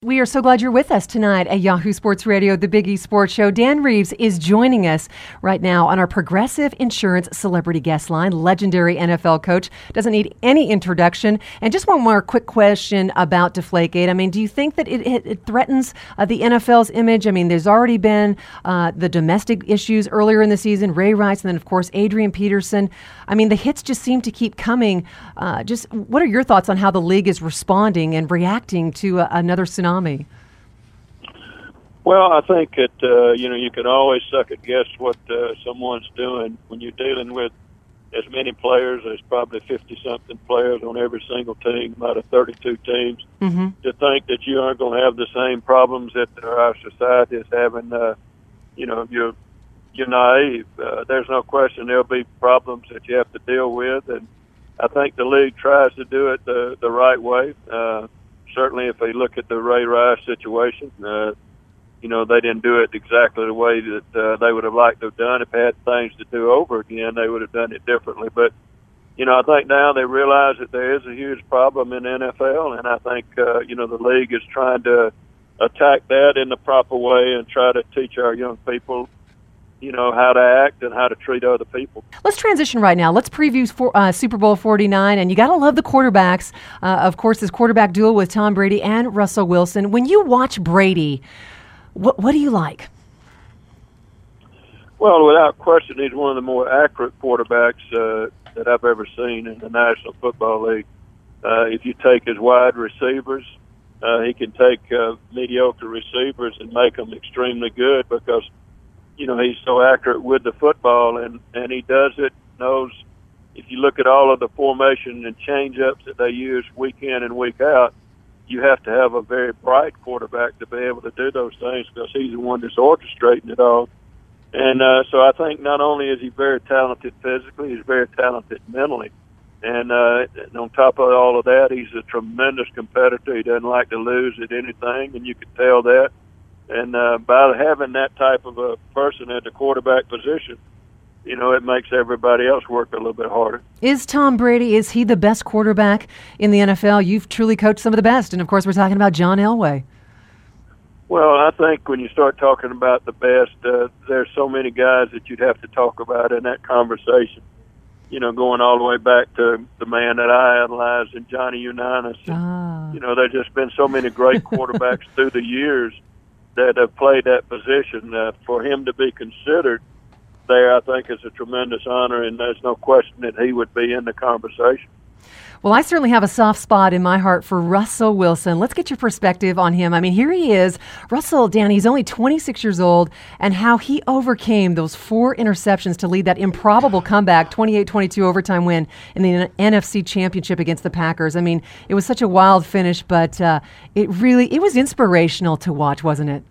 We are so glad you're with us tonight at Yahoo Sports Radio, the Big E Sports Show. Dan Reeves is joining us right now on our Progressive Insurance Celebrity Guest Line. Legendary NFL coach. Doesn't need any introduction. And just one more quick question about Deflategate. I mean, do you think that it threatens the NFL's image? I mean, there's already been the domestic issues earlier in the season, Ray Rice, and then, of course, Adrian Peterson. I mean, the hits just seem to keep coming. Just what are your thoughts on how the league is responding and reacting to another tsunami? Well, I think that, you can always second guess what someone's doing when you're dealing with as many players. There's probably 50-something players on every single team, out of 32 teams. Mm-hmm. To think that you aren't going to have the same problems that our society is having, you're naive. There's no question there'll be problems that you have to deal with, and I think the league tries to do it the right way. Certainly, if they look at the Ray Rice situation, they didn't do it exactly the way that they would have liked to have done. If they had things to do over again, they would have done it differently. But, I think now they realize that there is a huge problem in the NFL, and I think, the league is trying to attack that in the proper way and try to teach our young people how to act and how to treat other people. Let's transition right now. Let's preview Super Bowl 49, and you got to love the quarterbacks. Of course, this quarterback duel with Tom Brady and Russell Wilson. When you watch Brady, what do you like? Well, without question, he's one of the more accurate quarterbacks that I've ever seen in the National Football League. If you take his wide receivers, he can take mediocre receivers and make them extremely good because he's so accurate with the football, and he does it, knows, if you look at all of the formation and change-ups that they use week in and week out, you have to have a very bright quarterback to be able to do those things because he's the one that's orchestrating it all. And so I think not only is he very talented physically, he's very talented mentally. And on top of all of that, he's a tremendous competitor. He doesn't like to lose at anything, and you can tell that. And by having that type of a person at the quarterback position, it makes everybody else work a little bit harder. Is Tom Brady, is he the best quarterback in the NFL? You've truly coached some of the best. And, of course, we're talking about John Elway. Well, I think when you start talking about the best, there's so many guys that you'd have to talk about in that conversation. Going all the way back to the man that I idolized in Johnny Unitas. There's just been so many great quarterbacks through the years that have played that position. For him to be considered there, I think, is a tremendous honor, and there's no question that he would be in the conversation. Well, I certainly have a soft spot in my heart for Russell Wilson. Let's get your perspective on him. I mean, here he is. Russell, Danny, he's only 26 years old, and how he overcame those 4 interceptions to lead that improbable comeback, 28-22 overtime win in the NFC Championship against the Packers. I mean, it was such a wild finish, but it was inspirational to watch, wasn't it?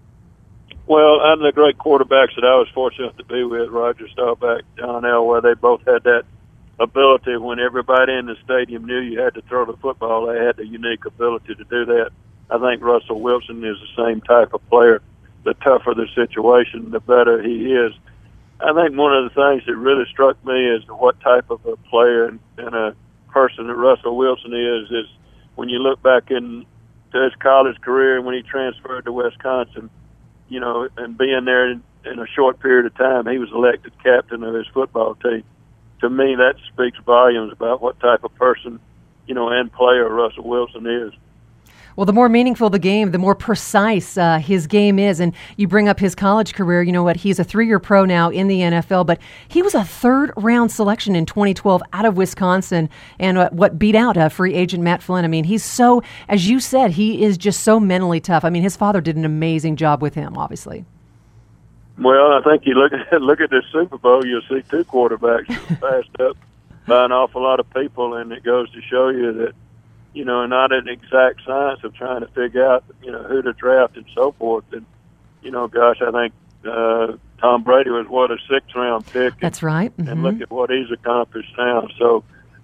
Well, out of the great quarterbacks that I was fortunate to be with, Roger Staubach, John Elway, they both had that ability when everybody in the stadium knew you had to throw the football. They had the unique ability to do that. I think Russell Wilson is the same type of player. The tougher the situation, the better he is. I think one of the things that really struck me is what type of a player and a person that Russell Wilson is when you look back into his college career and when he transferred to Wisconsin, and being there in a short period of time, he was elected captain of his football team. To me, that speaks volumes about what type of person, and player Russell Wilson is. Well, the more meaningful the game, the more precise his game is. And you bring up his college career. You know what? He's a 3-year pro now in the NFL, but he was a 3rd-round selection in 2012 out of Wisconsin and what beat out free agent Matt Flynn. I mean, he's so, as you said, he is just so mentally tough. I mean, his father did an amazing job with him, obviously. Well, I think you look at this Super Bowl, you'll see 2 quarterbacks passed up by an awful lot of people, and it goes to show you that, not an exact science of trying to figure out, who to draft and so forth. And, I think Tom Brady was, a 6th-round pick. That's right. Mm-hmm. And look at what he's accomplished now. So,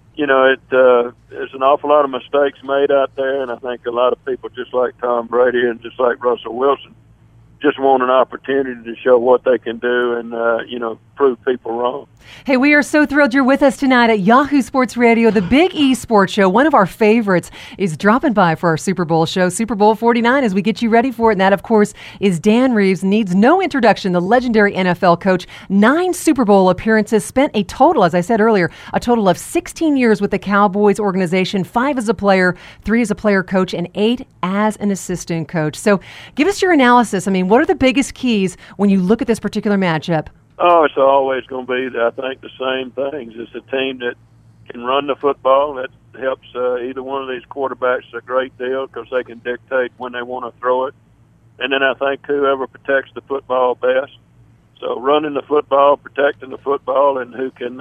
there's an awful lot of mistakes made out there, and I think a lot of people, just like Tom Brady and just like Russell Wilson, just want an opportunity to show what they can do and, prove people wrong. Hey, we are so thrilled you're with us tonight at Yahoo Sports Radio, the Big E Sports Show. One of our favorites is dropping by for our Super Bowl show, Super Bowl 49, as we get you ready for it. And that, of course, is Dan Reeves. Needs no introduction, the legendary NFL coach. 9 Super Bowl appearances, spent a total, as I said earlier, a total of 16 years with the Cowboys organization, 5 as a player, 3 as a player coach, and 8 as an assistant coach. So give us your analysis. I mean, what are the biggest keys when you look at this particular matchup? Oh, it's always going to be, I think, the same things. It's a team that can run the football. That helps either one of these quarterbacks a great deal because they can dictate when they want to throw it. And then I think whoever protects the football best. So running the football, protecting the football, and who can,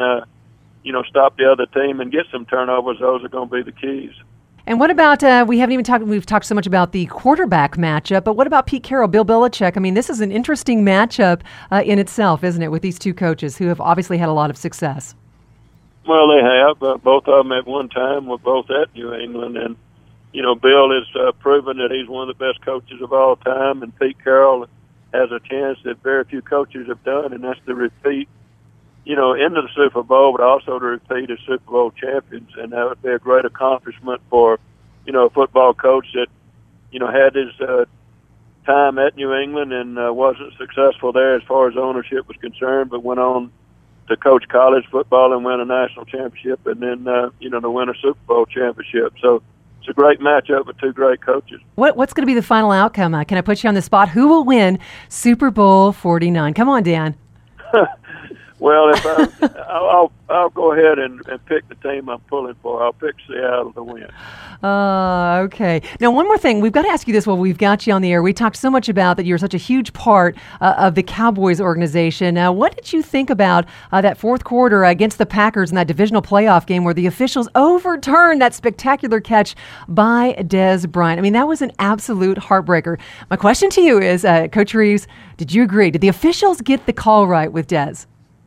stop the other team and get some turnovers, those are going to be the keys. And what about, we've talked so much about the quarterback matchup, but what about Pete Carroll, Bill Belichick? I mean, this is an interesting matchup in itself, isn't it, with these two coaches who have obviously had a lot of success? Well, they have. Both of them at one time were both at New England. And, Bill has proven that he's one of the best coaches of all time, and Pete Carroll has a chance that very few coaches have done, and that's to repeat into the Super Bowl, but also to repeat as Super Bowl champions. And that would be a great accomplishment for, a football coach that, had his time at New England and wasn't successful there as far as ownership was concerned, but went on to coach college football and win a national championship and then, to win a Super Bowl championship. So it's a great matchup with two great coaches. What's going to be the final outcome? Can I put you on the spot? Who will win Super Bowl 49? Come on, Dan. Well, if I'll go ahead and pick the team I'm pulling for. I'll pick Seattle to win. Okay. Now, one more thing. We've got to ask you this while we've got you on the air. We talked so much about that you're such a huge part of the Cowboys organization. Now, what did you think about that fourth quarter against the Packers in that divisional playoff game where the officials overturned that spectacular catch by Dez Bryant? I mean, that was an absolute heartbreaker. My question to you is, Coach Reeves, did you agree? Did the officials get the call right with Dez?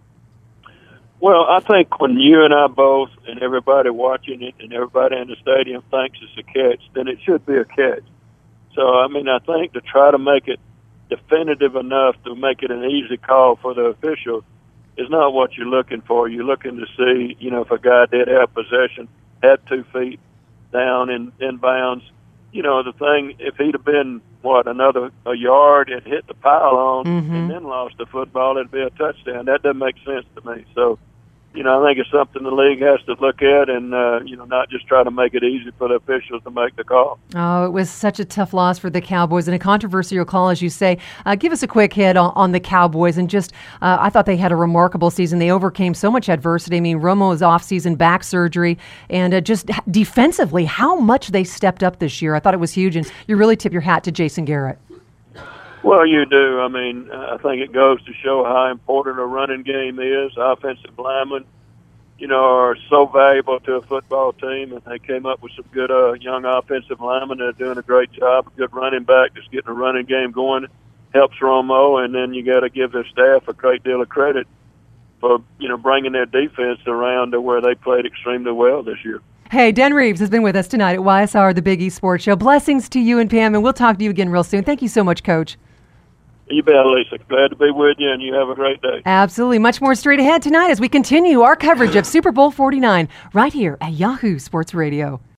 Well, I think when you and I both and everybody watching it and everybody in the stadium thinks it's a catch, then it should be a catch. So, I think to try to make it definitive enough to make it an easy call for the official is not what you're looking for. You're looking to see, if a guy did have possession, had 2 feet down in bounds. The thing, if he'd have been, a yard and hit the pylon and then lost the football, it'd be a touchdown. That doesn't make sense to me. So, I think it's something the league has to look at and, not just try to make it easy for the officials to make the call. Oh, it was such a tough loss for the Cowboys and a controversial call, as you say. Give us a quick hit on the Cowboys. And just, I thought they had a remarkable season. They overcame so much adversity. I mean, Romo's off-season back surgery and just defensively, how much they stepped up this year. I thought it was huge. And you really tip your hat to Jason Garrett. Well, you do. I think it goes to show how important a running game is. Offensive linemen, are so valuable to a football team, and they came up with some good young offensive linemen that are doing a great job. A good running back that's getting a running game going helps Romo, and then you got to give their staff a great deal of credit for, bringing their defense around to where they played extremely well this year. Hey, Dan Reeves has been with us tonight at YSR, the Big E Sports Show. Blessings to you and Pam, and we'll talk to you again real soon. Thank you so much, Coach. You bet, Lisa. Glad to be with you, and you have a great day. Absolutely. Much more straight ahead tonight as we continue our coverage of Super Bowl 49 right here at Yahoo Sports Radio.